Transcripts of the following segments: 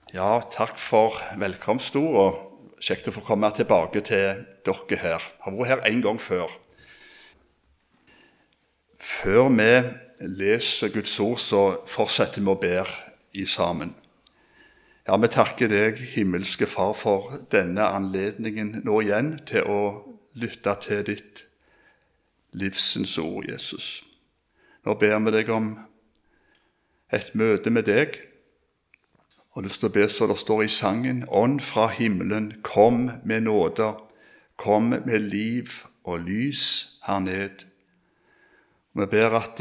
Ja, takk for velkomstord, og kjekt å få komme tilbake til dere her. Jeg har vært her en gang før. Før vi leser Guds ord, så fortsetter vi å be i sammen. Ja, vi takker deg, himmelske Far, for denne anledningen nå igjen til å lytte til ditt livsens ord, Jesus. Nå ber vi deg om et møte med deg, og du skal be så det står i sangen: Ånd fra himmelen, kom med nåde, kom med liv og lys her ned. Vi ber at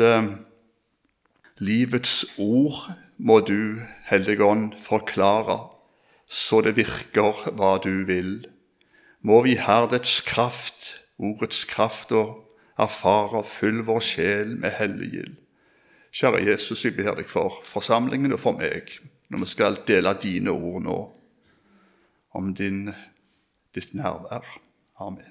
livets ord må du, Hellige Ånd, forklare, så det virker hva du vil. Må vi herdets kraft, ordets kraft, og erfare, fyll vår sjel med hellig gild. Kjære Jesus, jeg ber deg for forsamlingen og for meg, når vi skal dele dine ord nå, om ditt nærvær. Amen.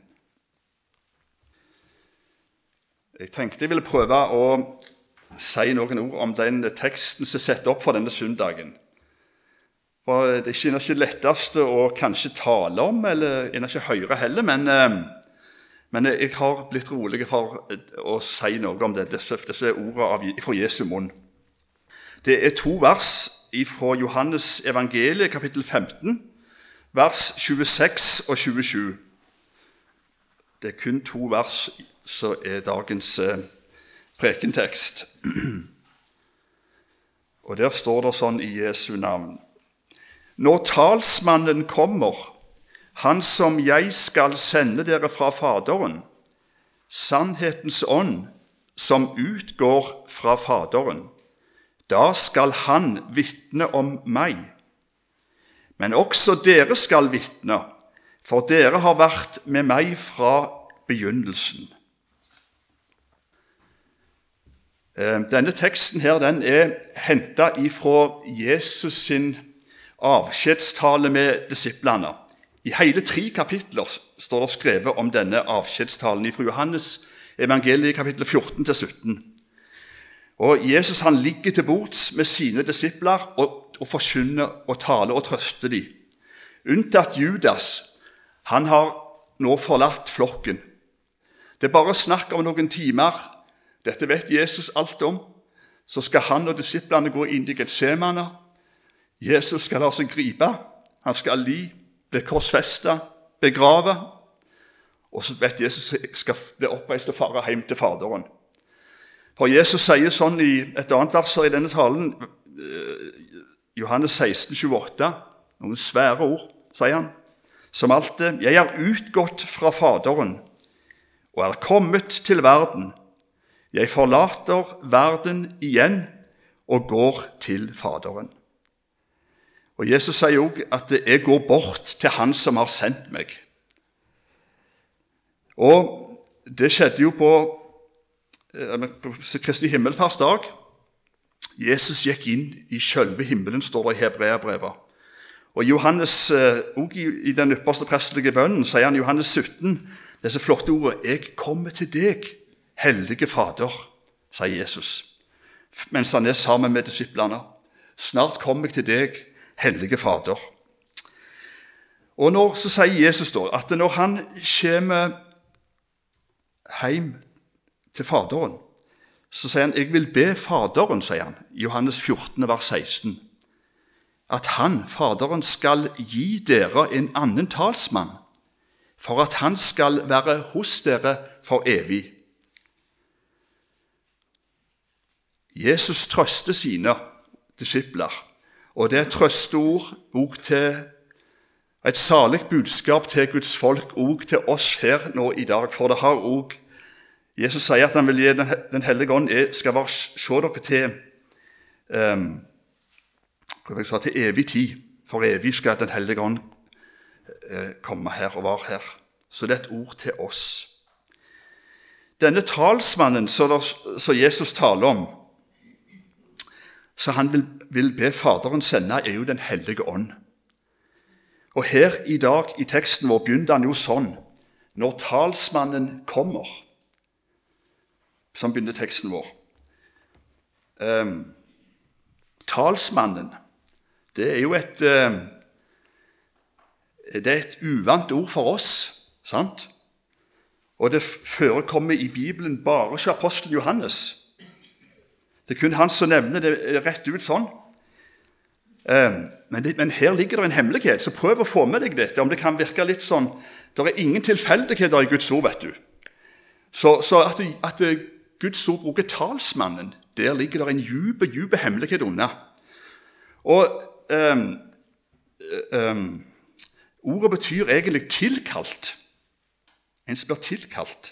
Jeg tenkte jeg ville prøve å si noen ord om den teksten som er satt opp for denne søndagen. For det er ikke lettest å kanskje tale om, eller ikke høre heller, men jeg har blitt rolig for å si noe om disse ordene fra Jesu munn. Det er 2 vers fra Johannes evangeliet, kapittel 15, vers 26 og 27. Det er kun 2 vers som er dagens prekentekst. Og der står det sånn i Jesu navn: Når talsmannen kommer, han som jeg skal sende dere fra Faderen, sannhetens ånd som utgår fra Faderen, da skal han vitne om meg. Men også dere skal vitne, for dere har vært med meg fra begynnelsen. Denne teksten her, den er hentet ifra Jesus sin avskjedstale med disiplene. I hele 3 kapitler står det skrevet om denne avskjedstalen fra Johannes evangeliet, kapittel 14 til 17. Og Jesus han ligger til bords med sine disipler og forkynner og taler og trøster dem. Unntatt Judas, han har nå forlatt flokken. Det er bare snakk om noen timer. Dette vet Jesus alt om. Så skal han og disiplene gå inn i Getsemane. Jesus skal la seg gripe. Han skal bli korsfestet, begravet. Og så vet Jesus skal bli oppreist og fare hjem til Faderen. For Jesus sier sånn i et annet vers i denne talen, Johannes 16, 28, noen svære ord, sier han, som alltid: Jeg er utgått fra Faderen og er kommet til verden. Jeg forlater verden igjen og går til Faderen. Og Jesus sier også at jeg går bort til han som har sendt meg. Og det skjedde jo på Kristi himmelfartsdag. Jesus gikk inn i selve himmelen, står det i Hebreabrevet. Og Johannes, også i den ypperste prestelige bønnen, sier han i Johannes 17, disse flotte ordene: Jeg kommer til deg, hellige Fader, sier Jesus, mens han er sammen med disiplene. Snart kommer jeg til deg, hellige Fader. Og så sier Jesus da at når han kommer hjem til Faderen, så sier han: Jeg vil be Faderen, sier han, Johannes 14, vers 16, at han, Faderen, skal gi dere en annen talsmann, for at han skal være hos dere for evig. Jesus trøster sine disipler, og det er trøsteord også til et salig budskap til Guds folk, også til oss her nå i dag, for det har også Jesus sier at han vil gi den hellige ånd skal se dere til evig tid. For evig skal den hellige ånd komme her og være her. Så det er et ord til oss. Denne talsmannen som Jesus taler om, så han vil be Faderen sende, er jo den hellige ånd. Og her i dag i teksten vår begynner han jo sånn: Når talsmannen kommer. Som begynner teksten vår. Talsmannen, det er jo et uvant ord for oss, sant? Og det forekommer i Bibelen bare hos apostelen Johannes. Det er kun han som nevner det rett ut sånn. Men her ligger det en hemmelighet, så prøv å få med deg dette, om det kan virke litt sånn. Det er ingen tilfeldigheter i Guds ord, vet du. Så at Guds ord bruker talsmannen, der ligger det en dype hemmelighet under. Og ordet betyr egentlig tilkalt. En som blir tilkalt.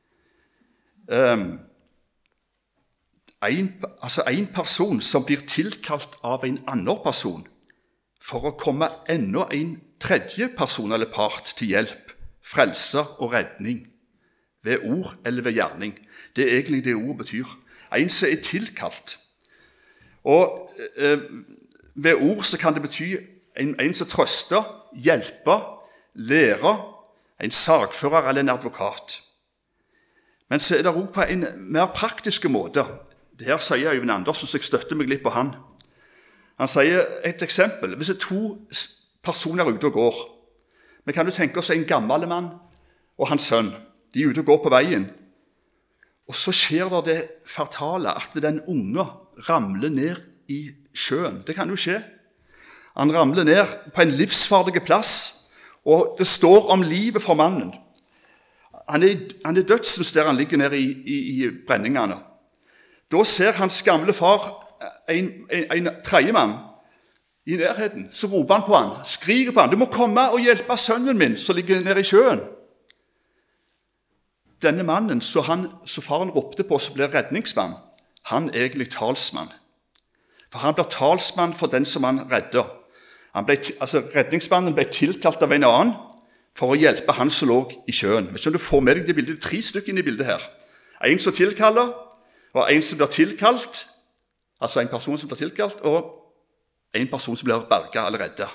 En person som blir tilkalt av en annen person for å komme enda en tredje person eller part til hjelp, frelse og redning, ved ord eller ved gjerning. Det er egentlig det ordet betyr. En som er tilkalt. Og ved ord så kan det bety en som trøster, hjelper, lærer, en sagfører eller en advokat. Men så er det også på en mer praktisk måte. Det her sier Øyvind Andersen, så jeg støtter meg litt på han. Han sier et eksempel. Hvis det er to personer ute og går, vi kan jo tenke oss en gammel mann og hans sønn. De er ute og går på veien. Og så skjer det fatale at den unge ramler ned i sjøen. Det kan jo skje. Han ramler ned på en livsfarlig plass, og det står om livet for mannen. Han er dødsens der han ligger nede i brenningene. Da ser hans gamle far en tredjemann i nærheten. Så roper han på han, skriker på han, du må komme og hjelpe sønnen min som ligger nede i sjøen. Denne mannen, så faren ropte på, så ble redningsmann. Han er egentlig talsmann. For han blir talsmann for den som han redder. Redningsmannen ble tilkalt av en annen for å hjelpe han som lå i sjøen. Hvis du får med deg det bildet, 3 stykker inn i bildet her. En som tilkaller, og en som blir tilkalt, altså en person som blir tilkalt, og en person som blir berget eller reddet.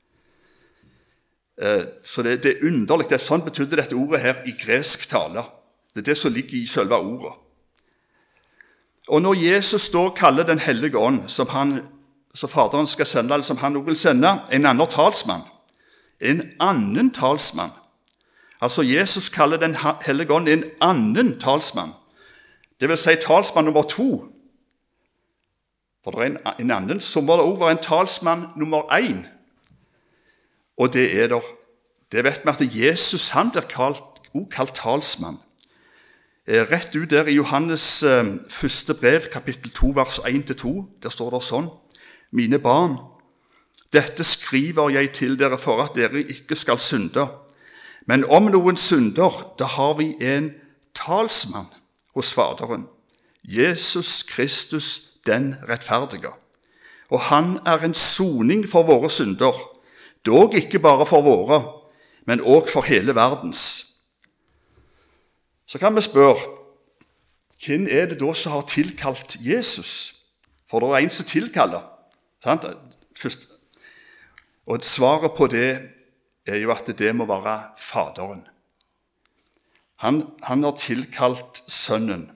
Så det er underlig. Det er sånn betydde dette ordet her i gresk tale. Det er det som ligger i selve ordet. Og når Jesus da kaller den hellige ånd, som faderen skal sende, eller som han også vil sende, en annen talsmann. En annen talsmann. Altså Jesus kaller den hellige ånd en annen talsmann. Det vil si talsmann nummer 2. For det er en annen, så må det også være en talsmann nummer 1. Og det er der. Det vet vi at Jesus, han blir kalt talsmann. Rett ut der i Johannes første brev, kapittel 2, vers 1-2, der står det sånn: Mine barn, dette skriver jeg til dere for at dere ikke skal synde. Men om noen synder, da har vi en talsmann hos Faderen, Jesus Kristus den rettferdige. Og han er en soning for våre synder, dog ikke bare for våre, men også for hele verdens. Så kan vi spørre, hvem er det da som har tilkalt Jesus? For det er en som tilkaller. Først. Og svaret på det er jo at det må være Faderen. Han har tilkalt Sønnen.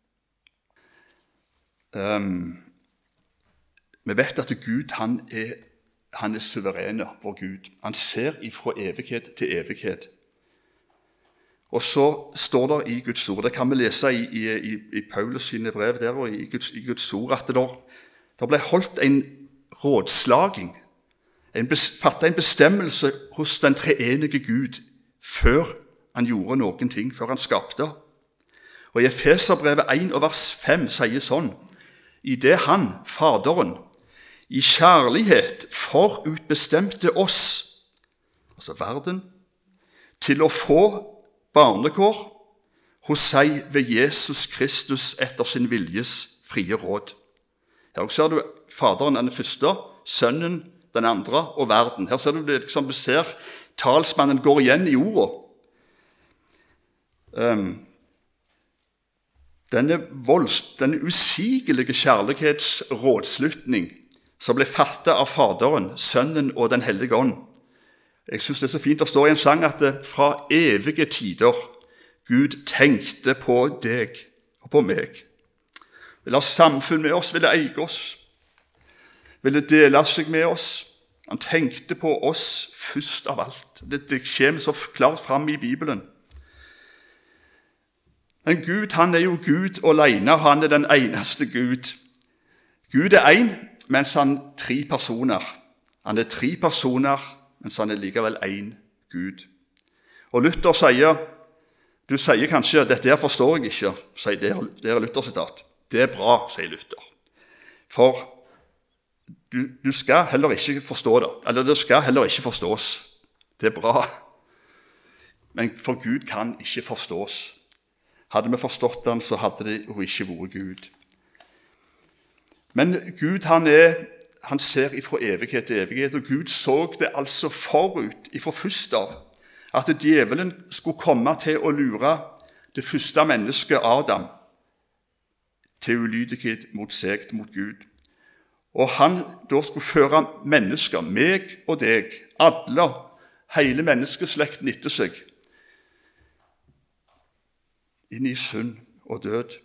Vi vet at Gud, han er suverene, vår Gud. Han ser ifra evighet til evighet. Og så står det i Guds ord, det kan vi lese i Paulus sine brev der, og i Guds ord, at det ble holdt en rådslaging, fattet en bestemmelse hos den treenige Gud, før han gjorde noen ting, før han skapte. Og i Efeserbrevet 1 og vers 5 sier sånn: I det han, Faderen, i kjærlighet forutbestemte oss, altså verden, til å få barnekår hos seg ved Jesus Kristus etter sin viljes frie råd. Her ser du Faderen den første, Sønnen den andre og verden. Her ser du det, liksom, du ser talsmannen går igjen i ordet. Denne usigelige kjærlighetsrådslutning som ble fattet av Faderen, Sønnen og den hellige ånd. Jeg synes det er så fint å stå i en sang at fra evige tider Gud tenkte på deg og på meg. Vil ha samfunn med oss, vil eie oss. ville dele seg med oss. Han tenkte på oss først av alt. Det kommer så klart fram i Bibelen. Men Gud, han er jo Gud alene, og han er den eneste Gud. Gud er en, mens han er 3 personer. Han er 3 personer, mens han er likevel en Gud. Og Luther sier, du sier kanskje, dette her forstår jeg ikke, sier det er Luthers sitat. Det er bra, sier Luther. For du skal heller ikke forstå det, eller det skal heller ikke forstås. Det er bra. Men for Gud kan ikke forstås. Hadde vi forstått den, så hadde det jo ikke vært Gud. Men Gud, han ser ifra evighet til evighet, og Gud så det altså forut, ifra først av, at djevelen skulle komme til å lure det første mennesket, Adam, til ulydighet mot seg, mot Gud. Og han da skulle føre mennesker, meg og deg, alle, hele menneskeslekten etter seg, inn i synd og død.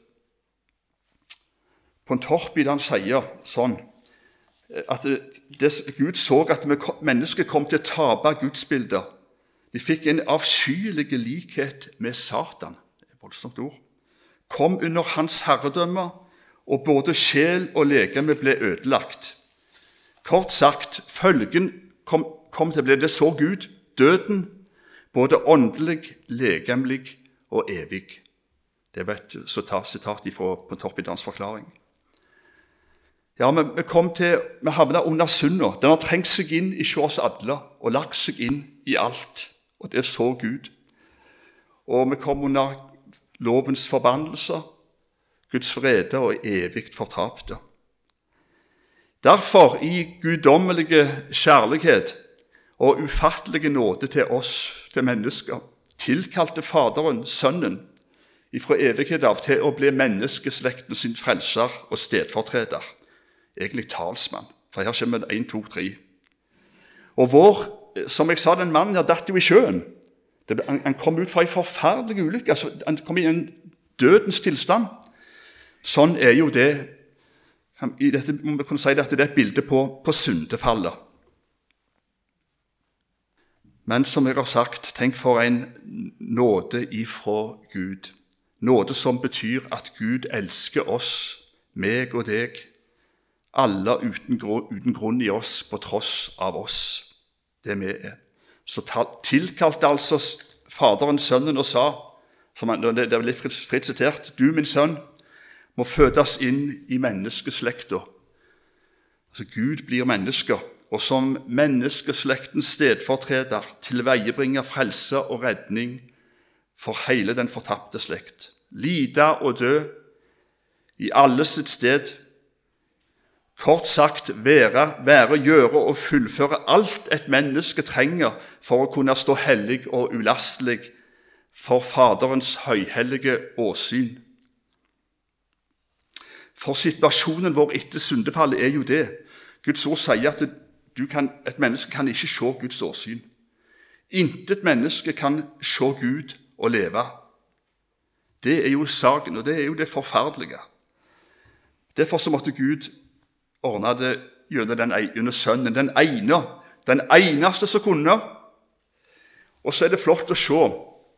På en Torpid han sier sånn, at Gud så at mennesker kom til å tape gudsbilder. De fikk en avskyelig likhet med Satan, det er et voldsomt ord. Kom under hans herredømme, og både sjel og legeme ble ødelagt. Kort sagt, følgen kom til å bli det så Gud, døden, både åndelig, legemlig og evig. Det er et sitat på Torpidans forklaring. Ja, vi havnet under synda. Den har trengt seg inn i oss alle, og lagt seg inn i alt. Og det så Gud. Og vi kom under lovens forbannelser, Guds vrede og evigt fortapte. Derfor, i guddommelige kjærlighet og ufattelige nåde til oss, til mennesker, tilkalte Faderen Sønnen ifra evighet av til å bli menneskeslekten sin frelser og stedfortreder. Egentlig talsmann, for her kommer 1, 2, 3. Og som jeg sa, den mannen her datt jo i sjøen. Han kom ut fra en forferdelig ulykke, han kom i en dødens tilstand. Sånn er jo det, i dette må vi kunne si at det er et bilde på syndefallet. Men som jeg har sagt, tenk for en nåde ifra Gud. Nåde som betyr at Gud elsker oss, meg og deg, alle uten grunn i oss, på tross av oss, det vi er. Så tilkalte altså Faderen Sønnen og sa, det er litt fritt sitert, du min sønn må fødes inn i menneskeslekta. Altså Gud blir mennesker, og som menneskeslektens stedfortreder tilveiebringer frelse og redning for hele den fortapte slekt. Lide og dø i alle sitt sted. Kort sagt, være, gjøre og fullføre alt et menneske trenger for å kunne stå hellig og ulastelig for Faderens høyhellige åsyn. For situasjonen vår etter syndefallet er jo det. Guds ord sier at et menneske kan ikke se Guds åsyn. Intet menneske kan se Gud og leve. Det er jo saken, og det er jo det forferdelige. Derfor så måtte Gud ordne det gjennom sønnen, den eneste som kunne. Og så er det flott å se,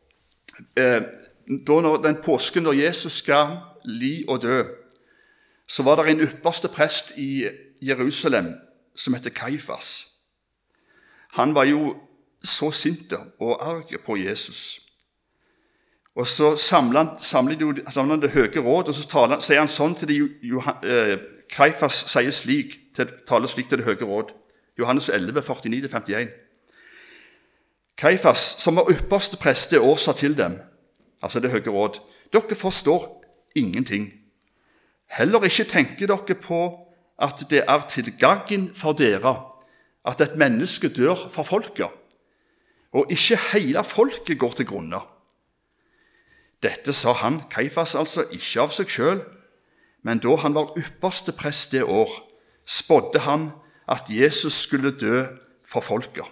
den påsken når Jesus skal li og dø, så var det en ypperste prest i Jerusalem som heter Kaifas. Han var jo så sint og arg på Jesus. Og så samler han det høye råd, og så sier han sånn til Kaifas taler slik til det høye råd. Johannes 11, 49-51. Kaifas, som var ypperste prest det år, sa til dem, altså det høye råd, dere forstår ingenting. Heller ikke tenker dere på at det er til gagn for dere at et menneske dør for folket, og ikke hele folket går til grunne. Dette sa han, Kaifas altså, ikke av seg selv, men da han var ypperste prest det år, spådde han at Jesus skulle dø for folket.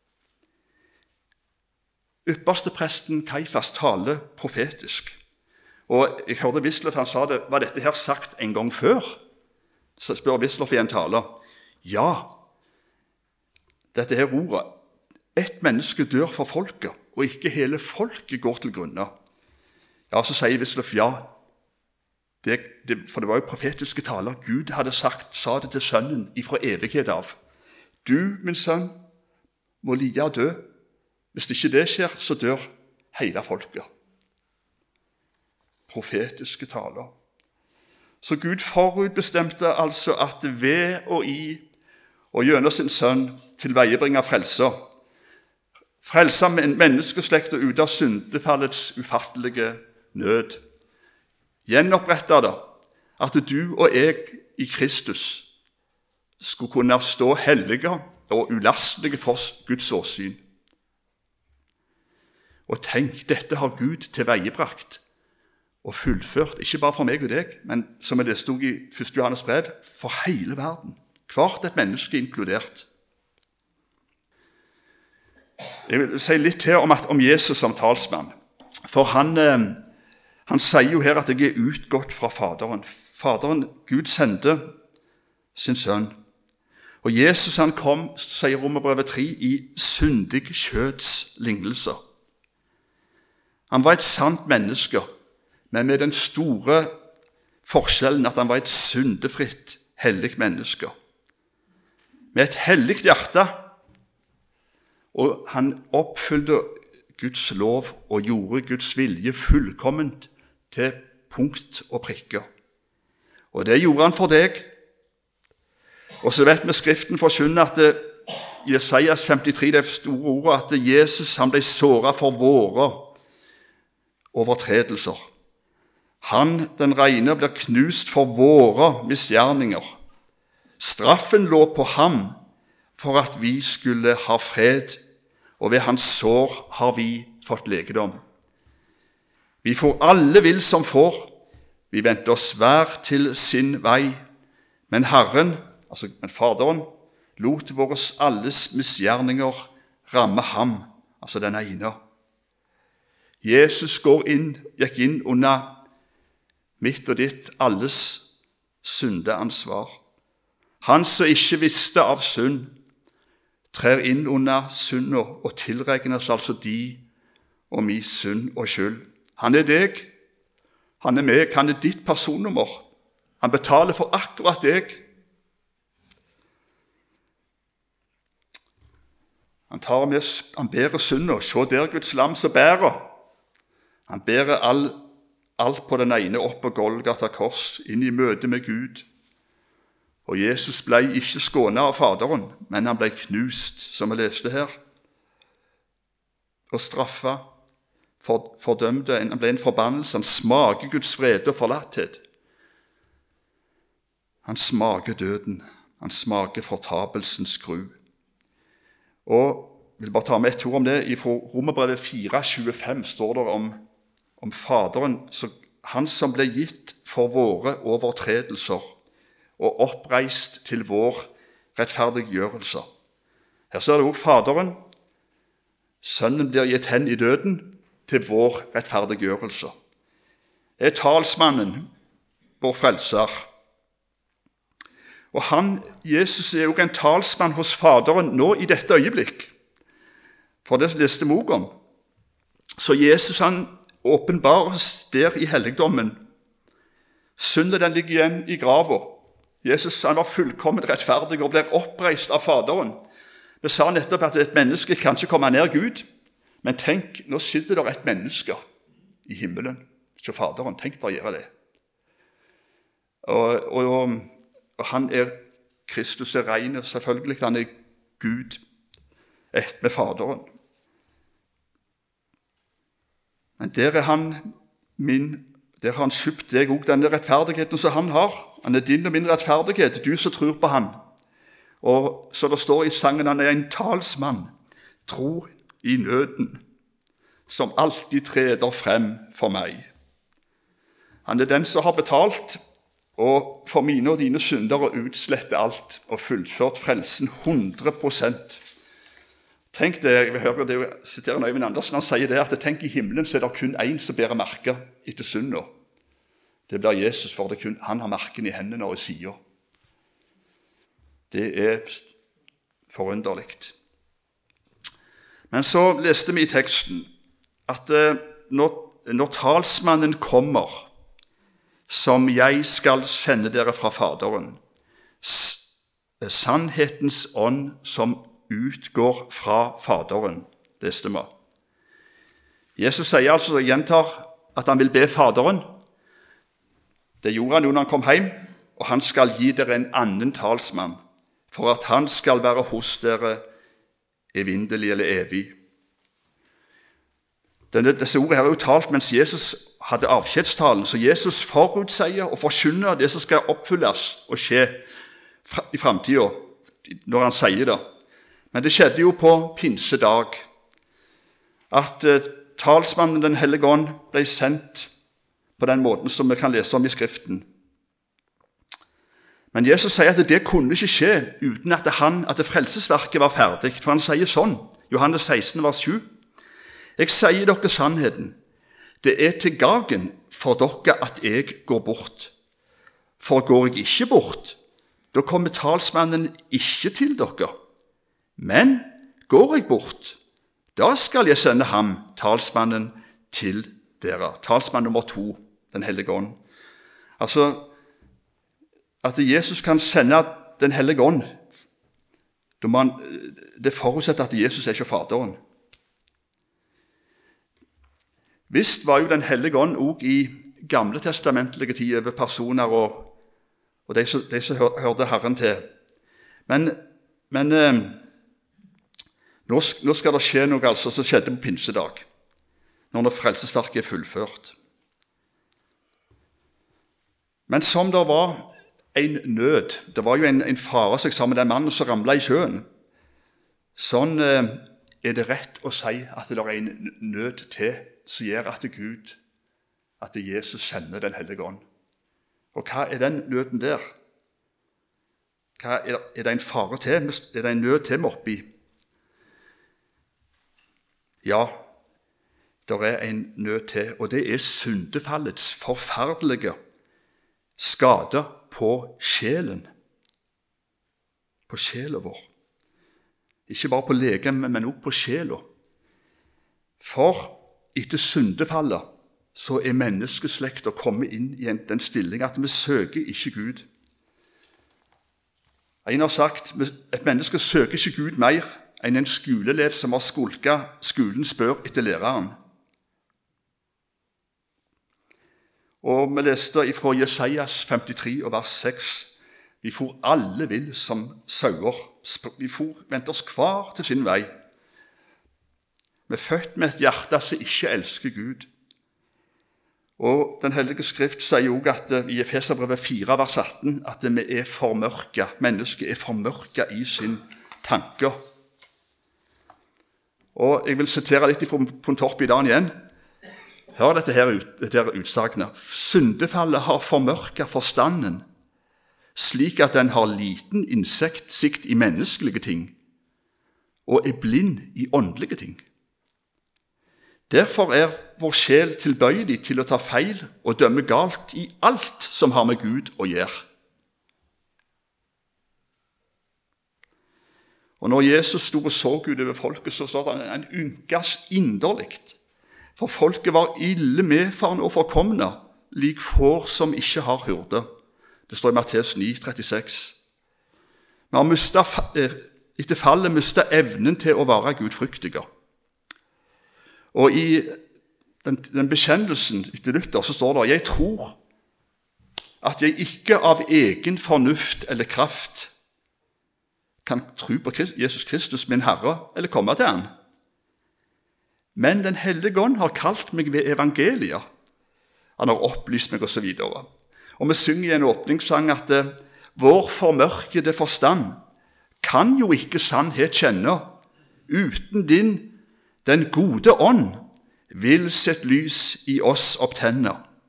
Ypperste presten Kaifas taler profetisk. Og jeg hørte Wisløff, han sa det, var dette her sagt en gang før? Så spør Wisløff i en taler. Ja, dette her ordet, ett menneske dør for folket, og ikke hele folket går til grunne. Ja, så sier Wisløff, ja, for det var jo profetiske taler. Gud hadde sa det til sønnen ifra evighet av. Du, min sønn, må lide og dø. Hvis ikke det skjer, så dør hele folket. Profetiske taler. Så Gud forutbestemte altså at ved og i og gjennom sin sønn tilveiebringe frelser. Frelse menneskeslekta ut av syndefallets ufattelige nød. Gjenopprette det, at du og jeg i Kristus skulle kunne stå hellige og ulastelige for Guds åsyn. Og tenk, dette har Gud tilveiebrakt og fullført, ikke bare for meg og deg, men som det stod i 1. Johannes brev, for hele verden. Hvert et menneske inkludert. Jeg vil si litt til om Jesus som talsmann. For han sier jo her at jeg er utgått fra Faderen. Faderen, Gud sendte sin sønn. Og Jesus han kom, sier Romerbrevet 3, i syndig kjøds lignelser. Han var et sant menneske, men med den store forskjellen at han var et syndefritt, hellig menneske. Med et hellig hjerte, og han oppfylte Guds lov og gjorde Guds vilje fullkomment til punkt og prikker. Og det gjorde han for deg. Og så vet vi Skriften forkynner at Jesajas 53, det store ordet, at Jesus han ble såret for våre overtredelser. Han, den rene, blir knust for våre misgjerninger. Straffen lå på ham for at vi skulle ha fred, og ved hans sår har vi fått legedom. Vi får alle vill som får, vi vendte oss hver til sin vei, men Herren, altså Faderen, lot våres alles misgjerninger ramme ham, altså den ene. Jesus gikk inn under mitt og ditt alles syndeansvar. Han som ikke visste av synd, trer inn under synda og tilregnes altså de og min synd og skyld. Han er deg, han er meg, han er ditt personnummer. Han betaler for akkurat deg. Han bærer synda. Se der Guds lam som bærer. Han bærer alt på den ene opp på Golgata kors, inn i møte med Gud. Og Jesus ble ikke skånet av Faderen, men han ble knust, som vi leste her, og straffet, fordømte. Han ble en forbannelse. Han smaker Guds vrede og forlatthet. Han smaker døden. Han smaker fortapelsens skru. Og jeg vil bare ta med et ord om det. I Romerbrevet 4,25 står det om Faderen, han som ble gitt for våre overtredelser og oppreist til vår rettferdiggjørelse. Her ser det også Faderen. Sønnen blir gitt hen i døden til vår rettferdiggjørelse. Det er talsmannen, vår frelser. Og Jesus er jo en talsmann hos Faderen nå i dette øyeblikk. For det leste vi om. Så Jesus han åpenbares der i helligdommen. Synden den ligger igjen i graven. Jesus han var fullkommen rettferdig og ble oppreist av Faderen. Vi sa nettopp at et menneske kan ikke komme nær Gud, men tenk, nå sitter det et menneske i himmelen til Faderen. Tenk deg å gjøre det. Og han er Kristus er ren, selvfølgelig. Han er Gud, ett med Faderen. Men der har han kjøpt deg også denne rettferdigheten som han har. Han er din og min rettferdighet, du som tror på han. Og så det står i sangen, han er en talsmann, tro i nøden, som alltid treder frem for meg. Han er den som har betalt, og for mine og dine synder og utslettet alt, og fullført frelsen 100%. Tenk det, jeg hører det, jeg siterer Øyvind Andersen, han sier det, at tenk i himmelen så er det kun en som bærer merker etter synden. Det blir Jesus, for det kun han har marken i hendene og i siden. Det er forunderlig. Men så leste vi i teksten at når talsmannen kommer, som jeg skal sende dere fra Faderen, sannhetens ånd som utgår fra Faderen, leste vi. Jesus sier altså, gjentar, at han vil be Faderen. Det gjorde han jo når han kom hjem, og han skal gi dere en annen talsmann, for at han skal være hos dere evinnelig eller evig. Disse ordene her er jo talt mens Jesus hadde avskjedstalen, så Jesus forutsier og forkynner det som skal oppfylles og skje i fremtiden, når han sier det. Men det skjedde jo på pinsedag, at talsmannen Den hellige ånd ble sendt på den måten som vi kan lese om i Skriften. Men Jesus sier at det kunne ikke skje uten at det frelsesverket var ferdig. For han sier sånn, Johannes 16, vers 7. Jeg sier dere sannheten. Det er til gagen for dere at jeg går bort. For går jeg ikke bort, da kommer talsmannen ikke til dere. Men går jeg bort, da skal jeg sende ham, talsmannen, til dere. Talsmann nummer 2, Den hellige ånd. Altså, at Jesus kan sende Den hellige ånd, det forutsetter at Jesus er ikke Faderen. Visst var jo Den hellige ånd også i gamle testamentlige tid over personer og de som hørte Herren til. Men nå skal det skje noe altså, som skjedde på pinsedag, når frelsesverket er fullført. Men som det var en nød, det var jo en fare seg sammen med den mannen som ramlet i sjøen, sånn er det rett å si at det er en nød til som gjør at Gud, at Jesus sender Den hellige ånd. Og hva er den nøden der? Er det en fare til? Er det en nød til vi oppi? Ja, det er en nød til, og det er syndefallets forferdelige skade på sjelen. På sjela vår. Ikke bare på legemet, men også på sjela. For etter syndefallet så er menneskeslekta kommet inn i den stilling at vi søker ikke Gud. En har sagt at et menneske søker ikke Gud mer enn en skoleelev som har skulket skolen spør etter læreren. Og vi leste fra Jesajas 53 og vers 6. Vi for alle vill som sauer. Vi vendte oss hver til sin vei. Vi er født med et hjerte som ikke elsker Gud. Og Den hellige Skrift sier også at i Efeserbrevet 4, vers 18, at vi er formørka. Mennesket er formørka i sin tanke. Og jeg vil sitere litt fra Pontorpidan igjen. Hør dette utsagnet. Syndefallet har formørka forstanden, slik at den har liten innsikt i menneskelige ting, og er blind i åndelige ting. Derfor er vår sjel tilbøyelig til å ta feil og dømme galt i alt som har med Gud å gjøre. Og når Jesus sto og så Gud over folket, så står det han ynkas inderlig. For folket var ille medfarne og forkomne, lik får som ikke har hyrde. Det står i Matteus 9, 36. Vi har etter fallet mistet evnen til å være gudfryktige. Og i den bekjennelsen etter Luther så står det: jeg tror at jeg ikke av egen fornuft eller kraft kan tro på Jesus Kristus, min Herre, eller komme til han. Men Den hellige ånd har kalt meg ved evangeliet. Han har opplyst meg, og så videre. Og vi synger i en åpningssang at vår formørkede forstand kan jo ikke sannhet kjenne uten den gode ånd vil sett lys i oss opptenne.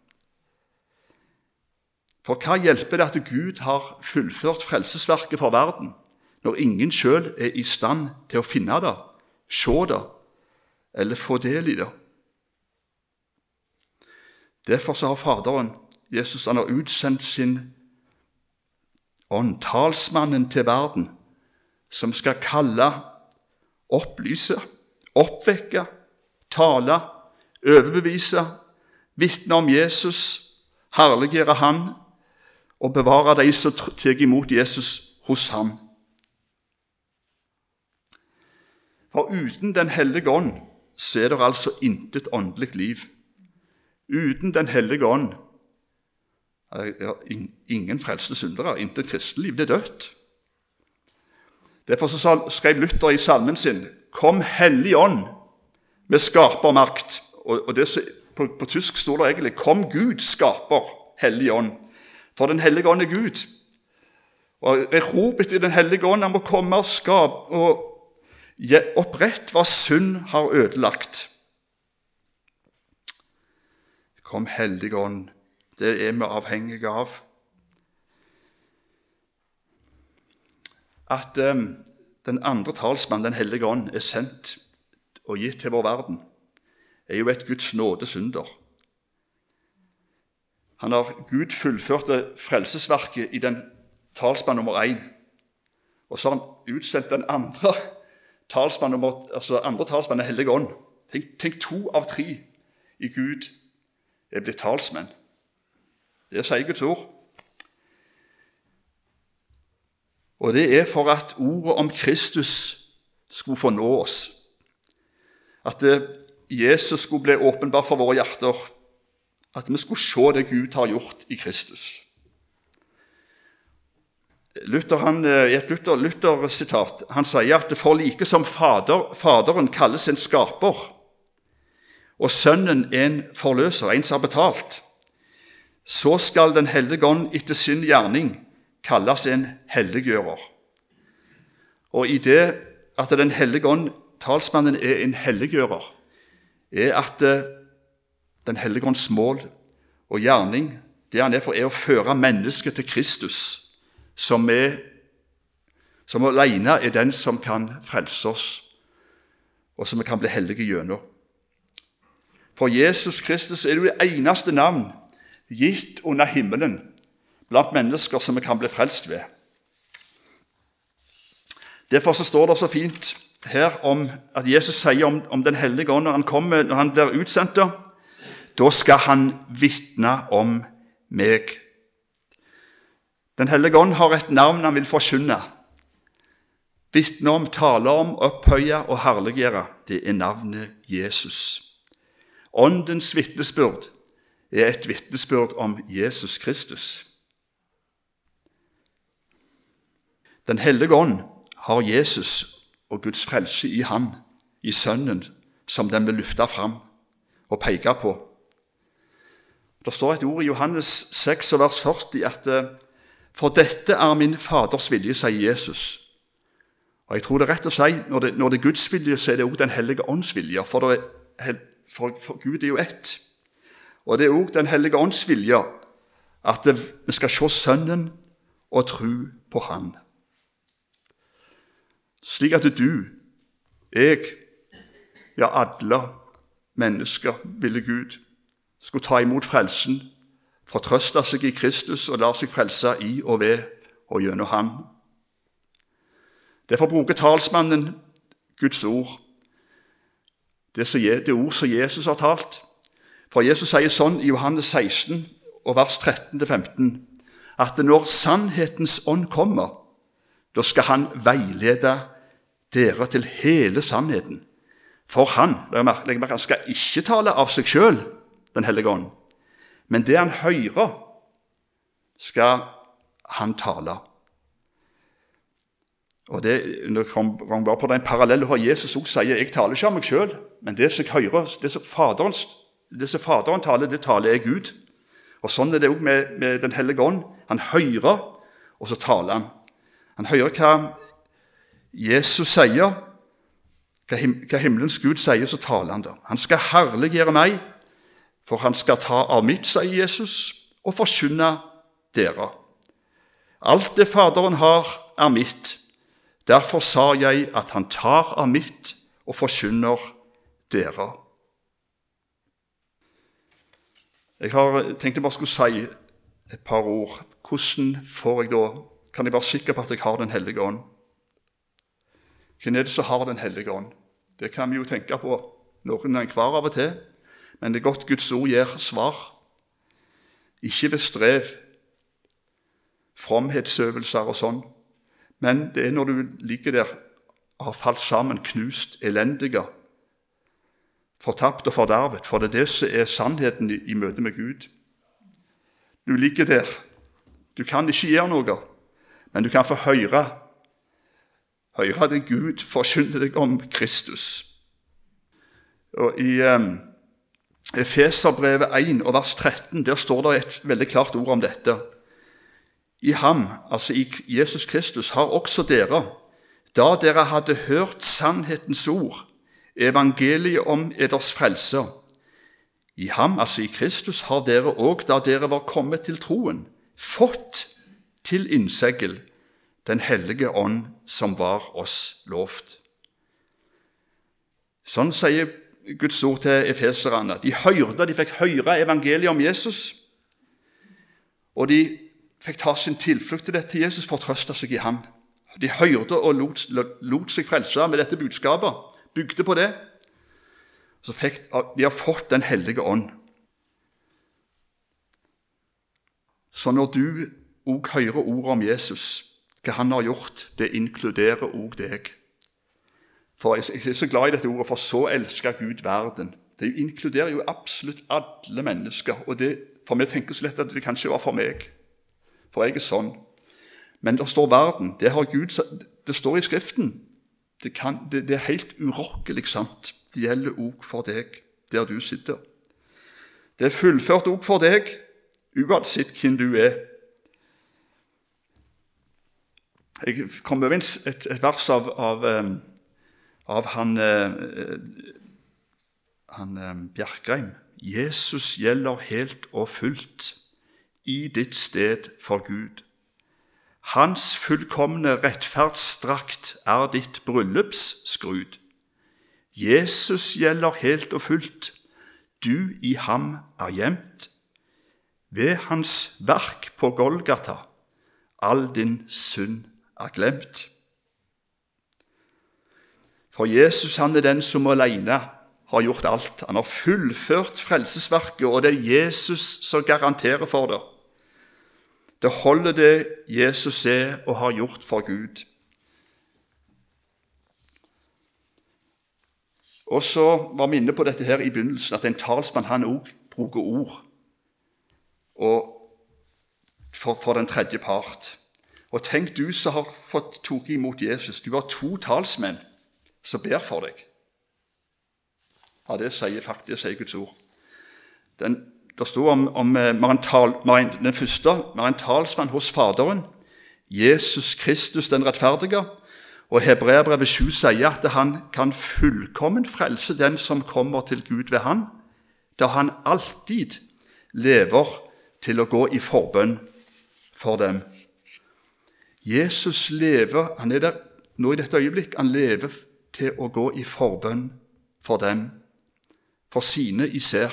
For hva hjelper det at Gud har fullført frelsesverket for verden, når ingen selv er i stand til å finne det, se det, eller få del i det? Derfor så har Faderen, Jesus, han har utsendt sin ånd, talsmannen til verden, som skal kalle, opplyse, oppvekke, tale, overbevise, vitne om Jesus, herliggjøre han og bevare de som tar imot Jesus hos ham. For uten den hellige ånd så er det altså intet åndelig liv. Uten den hellige ånd er ingen frelste syndere, intet kristelig liv, det er dødt. Derfor så skrev Luther i salmen sin, «Kom hellig ånd med skapermakt». Og det, på tysk står det egentlig, «Kom Gud skaper hellig ånd». For den hellige ånd er Gud. Og ropet i den hellige ånd, han må komme og skape og opprett hva synd har ødelagt. Kom hellige ånd, det er vi avhengige av. At den andre talsmannen, den hellige ånd, er sendt og gitt til vår verden, er jo et Guds nådesunder. Gud fullførte frelsesverket i den talsmann nummer 1, og så har han utsendt den andre talsmann, andre talsmann er hellige ånd. Tenk 2 av 3 i Gud er blitt talsmenn. Det sier Guds ord. Og det er for at ordet om Kristus skulle få nå oss. At Jesus skulle bli åpenbar for våre hjerter. At vi skulle se det Gud har gjort i Kristus. I et Luther-sitat, han sier at for like som faderen kalles en skaper, og sønnen en forløser, en som har betalt, så skal den hellige ånd etter sin gjerning kalles en helliggjører. Og i det at den hellige ånd, talsmannen er en helliggjører, er at den hellige ånds mål og gjerning, det han er for, er å føre mennesket til Kristus, som alene er den som kan frelse oss, og som vi kan bli hellige gjennom. For Jesus Kristus er jo det eneste navn gitt under himmelen blant mennesker som vi kan bli frelst ved. Derfor så står det så fint her om at Jesus sier om den hellige ånd når han blir utsendt, da skal han vitne om meg. Den hellige ånd har et navn han vil forkynne. Vitne om, tale om, opphøye og herliggjøre. Det er navnet Jesus. Åndens vitnesbyrd er et vitnesbyrd om Jesus Kristus. Den hellige ånd har Jesus og Guds frelse i han, i sønnen, som den vil løfte fram og peke på. Det står et ord i Johannes 6, vers 40, at for dette er min faders vilje, sier Jesus. Og jeg tror det er rett å si, når det er Guds vilje, så er det også den hellige ånds vilje, for Gud er jo ett. Og det er også den hellige ånds vilje, at vi skal se sønnen og tro på han. Slik at jeg, ja alle mennesker, ville Gud, skulle ta imot frelsen, fortrøste seg i Kristus og la seg frelse i og ved og gjennom han. Derfor bruker talsmannen Guds ord, det ord som Jesus har talt. For Jesus sier sånn i Johannes 16, og vers 13-15, at når sannhetens ånd kommer, da skal han veilede dere til hele sannheten. For han skal ikke tale av seg selv, den hellige ånd, men det han hører, skal han tale. Og det kommer bare på den parallellen hvor Jesus også sier, jeg taler ikke av meg selv, men det som jeg hører, det som Faderen taler, det taler jeg Gud. Og sånn er det også med den hellige ånd. Han hører, og så taler han. Han hører hva Jesus sier, hva himmelens Gud sier, så taler han da. Han skal herliggjøre meg, for han skal ta av mitt, sier Jesus, og forkynne dere. Alt det Faderen har, er mitt. Derfor sa jeg at han tar av mitt og forkynner dere. Jeg har tenkt jeg bare skulle si et par ord. Hvordan får jeg da kan jeg være sikker på at jeg har Den hellige ånd. Hvem er det som har Den hellige ånd? Det kan vi jo tenke på noen hver av og til, men det er godt Guds ord gir svar. Ikke ved strev, fromhetsøvelser og sånn, men det er når du ligger der og har falt sammen, knust, elendige, fortapt og fordervet, for det er det som er sannheten i møte med Gud. Du ligger der, du kan ikke gjøre noe, men du kan få høre det Gud forkynner deg om Kristus. Og i Efeserbrevet 1 og vers 13, der står det et veldig klart ord om dette. I ham, altså i Jesus Kristus, har også dere, da dere hadde hørt sannhetens ord, evangeliet om eders frelse. I ham, altså i Kristus, har dere også, da dere var kommet til troen, fått til innsegl Den hellige ånd som var oss lovt. Sånn sier Guds ord til efeserene. De fikk høre evangeliet om Jesus, og de fikk ta sin tilflukt til dette Jesus for å trøste seg i ham. De hørte og lot seg frelse med dette budskapet, bygde på det. Så de har fått Den hellige ånd. Så når du også hører ordet om Jesus, hva han har gjort, det inkluderer også deg. For jeg er så glad i dette ordet, for så elsker Gud verden. Det inkluderer jo absolutt alle mennesker, og for meg tenker så lett at det kanskje var for meg, for jeg er sånn. Men det står verden, det har Gud, det står i Skriften. Det er helt urokkelig sant. Det gjelder også for deg, der du sitter. Det er fullført også for deg, uansett hvem du er. Jeg kom over et vers av han Bjerkreim. Jesus gjelder helt og fullt i ditt sted for Gud. Hans fullkomne rettferdsdrakt er ditt bryllupsskrud. Jesus gjelder helt og fullt, du i ham er gjemt. Ved hans verk på Golgata, all din synd er glemt. For Jesus, han er den som alene har gjort alt. Han har fullført frelsesverket, og det er Jesus som garanterer for det. Det holder det Jesus er og har gjort for Gud. Og så var vi inne på dette her i begynnelsen, at en talsmann han også bruker ord og for den tredje part. Og tenk du som har fått tatt imot Jesus, du har 2 talsmenn som ber for deg. Ja, det sier Guds ord. Det står om den første, vi har en talsmann hos Faderen, Jesus Kristus den rettferdige, og Hebreerbrevet 7 sier at han kan fullkomment frelse den som kommer til Gud ved han, da han alltid lever til å gå i forbønn for dem. Jesus lever, han er der nå i dette øyeblikk, han lever til å gå i forbønn for dem, for sine især.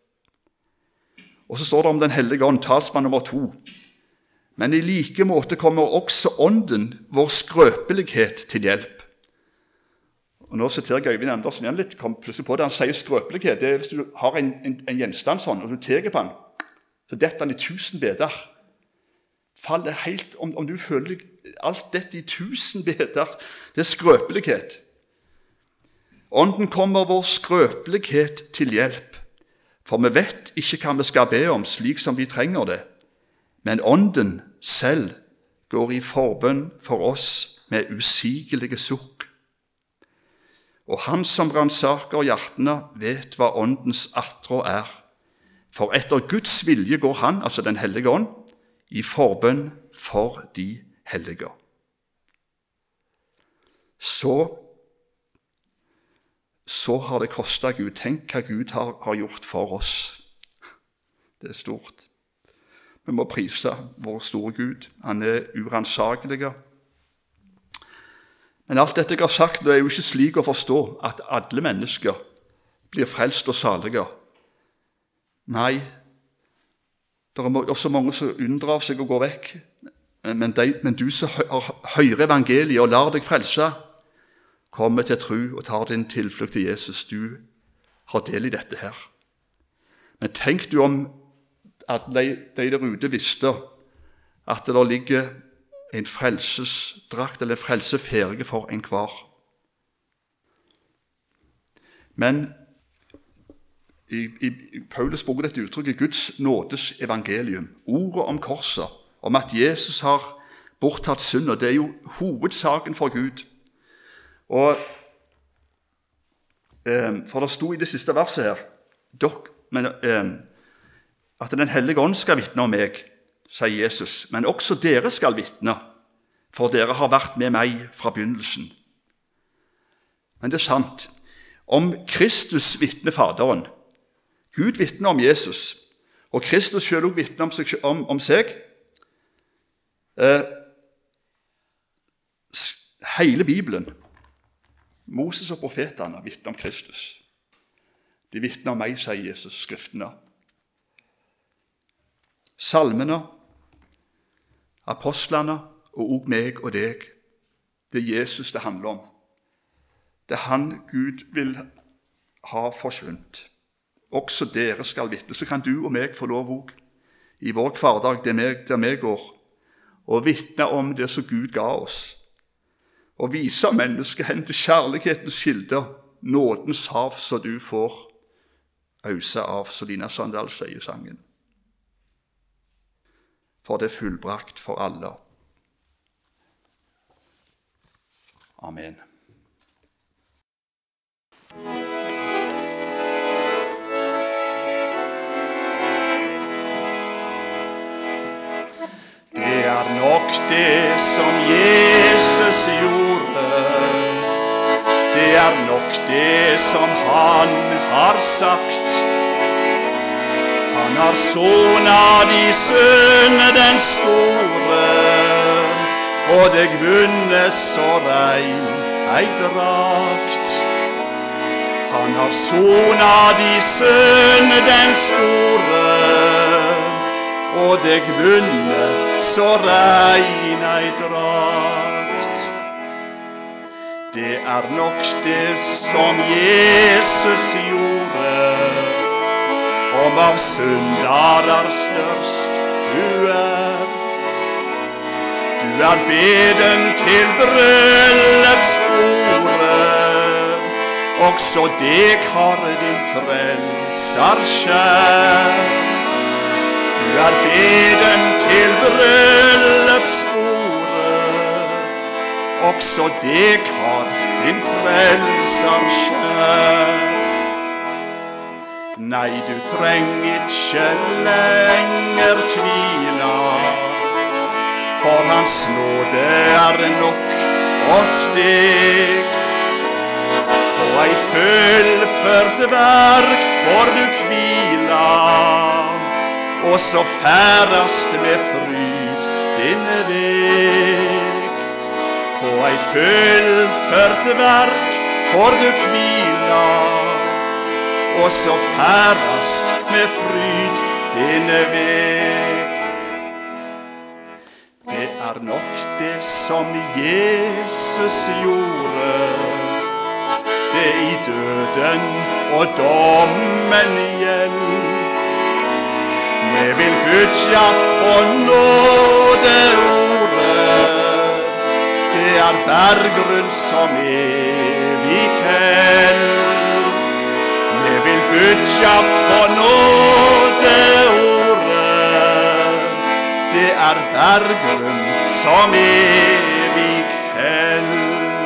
Og så står det om Den hellige ånd, talsmann nummer 2. Men i like måte kommer også ånden, vår skrøpelighet, til hjelp. Og nå siterer jeg Øyvind Andersen igjen litt, kom plutselig på det. Han sier skrøpelighet, det er hvis du har en gjenstand sånn, og du teger på den, så detter den i 1000 beder. Faller helt, om du føler alt dette i 1000 beder, det er skrøpelighet. Ånden kommer vår skrøpelighet til hjelp, for vi vet ikke hva vi skal be om slik som vi trenger det. Men ånden selv går i forbønn for oss med usigelige sukk. Og han som ransaker hjertene vet hva åndens attrå er. For etter Guds vilje går han, altså Den hellige ånd, i forbønn for de hellige. Så har det kostet Gud. Tenk hva Gud har gjort for oss. Det er stort. Vi må prise vår store Gud. Han er uransakelig. Men alt dette jeg har sagt, det er jo ikke slik å forstå at alle mennesker blir frelst og salige. Nei, det er også mange som unndrar seg og går vekk. Men du som hører evangeliet og lar deg frelse, kommer til tro og tar din tilflukt til Jesus. Du har del i dette her. Men tenk du om at de der ute visste at det der ligger en frelsesdrakt eller en frelseferge for en hver. Men i Paulus bruker dette uttrykket Guds nådes evangelium, ordet om korset, om at Jesus har borttatt synd, og det er jo hovedsaken for Gud. Og for det sto i det siste verset her at Den hellige ånd skal vitne om meg, sier Jesus, men også dere skal vitne, for dere har vært med meg fra begynnelsen. Men det er sant. Om Kristus vitner Faderen, Gud vitner om Jesus, og Kristus selv også vitner om seg. Hele Bibelen, Moses og profetene, vitner om Kristus. De vitner om meg, sier Jesus, skriftene. Salmene, apostlene og også meg og deg. Det er Jesus det handler om. Det er han Gud vil ha forsynt. Også dere skal vitne. Så kan du og meg få lov også, i vår hverdag, der vi går, og vitne om det som Gud ga oss. Og vise mennesket hen til kjærlighetens kilder, nådens hav, så du får øse av, så Lina Sandal sier sangen. For det er fullbrakt for alle. Amen. Det er nok det som Jesus gjorde. Det er nok det som han har sagt. Han har sonet de synd den store, og deg vunnet så rein ei drakt. Han har sonet de synd den store, og deg vunnet så rein ei drakt. Det er nok det som Jesus gjorde, om av syndar er størst du er. Du er beden til bryllupsbordet, også deg har din frelser kjær. Du er beden til bryllupsbordet, også deg har din frelser kjær. Nei, du trenger ikke lenger tvila, for hans nåde er nok åt deg. På ei fullført verk får du hvila, og så færast med fryd din veg. På eit fullført verk får du hvila, og så færast med fryd din veg. Det er nok det som Jesus gjorde, det i døden og dommen gjeld. Vi vil bytja på nådeordet, det er berggrunn som evig held. Vi vil bytja på nådeordet, det er berggrunn som evig held.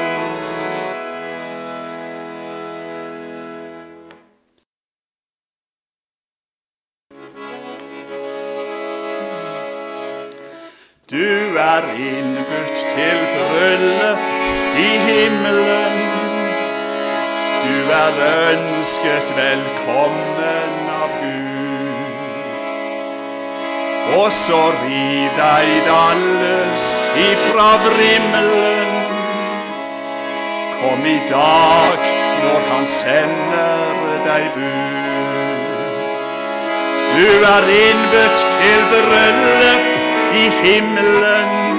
Du er innbudt til bryllup i himmelen. Du er ønsket velkommen av Gud. Og så riv deg dalles ifra vrimmelen. Kom i dag når han sender deg bud. Du er innbudt til bryllup i himmelen.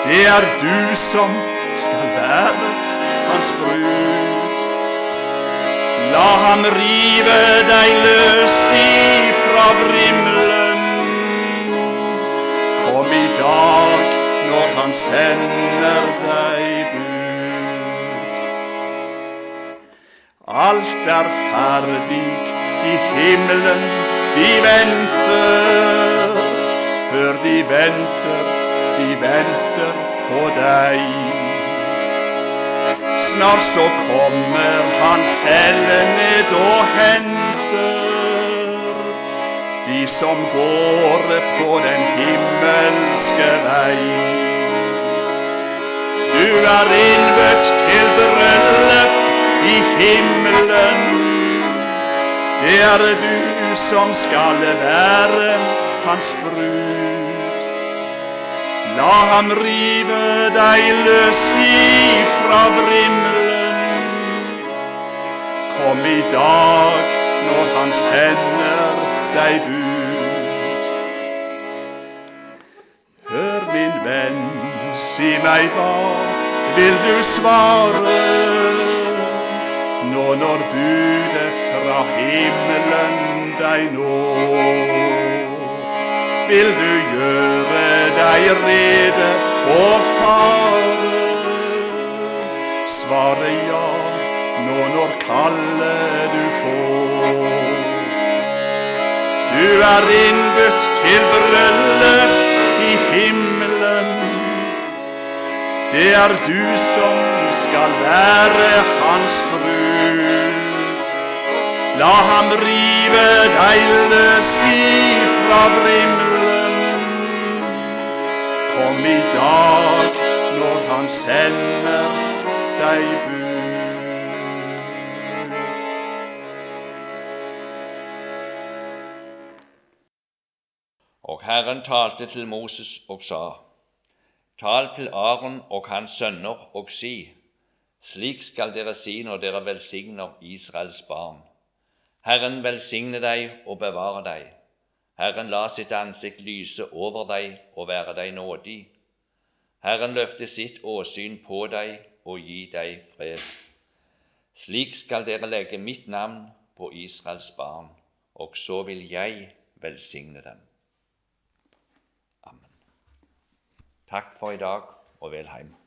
det er du som skal være hans brud. La ham rive deg løs ifra vrimlen. Kom i dag når han sender deg bud. Alt er ferdig i himmelen, de venter. Hør, de venter på deg. Snart så kommer han selv ned og henter de som går på den himmelske vei. Du er innbudt til bryllup i himmelen. Det er du som skal være hans brud. La ham rive deg løs ifra vrimlen. Kom i dag når han sender deg bud. Hør, min venn, si meg hva vil du svare? Nå når budet fra himmelen deg når, vil du gjøre deg rede og fare? Svare ja, nå når kallet du får. Du er innbudt til bryllup i himmelen. Det er du som skal være hans brud. La ham rive deg løs ifra vrimlen. Kom i dag når han sender deg bud. Og Herren talte til Moses og sa: Tal til Aron og hans sønner og si: Slik skal dere si når dere velsigner Israels barn. Herren velsigne deg og bevare deg. Herren la sitt ansikt lyse over deg og være deg nådig. Herren løfte sitt åsyn på deg og gi deg fred. Slik skal dere legge mitt navn på Israels barn, og så vil jeg velsigne dem. Amen. Takk for i dag, og vel heim.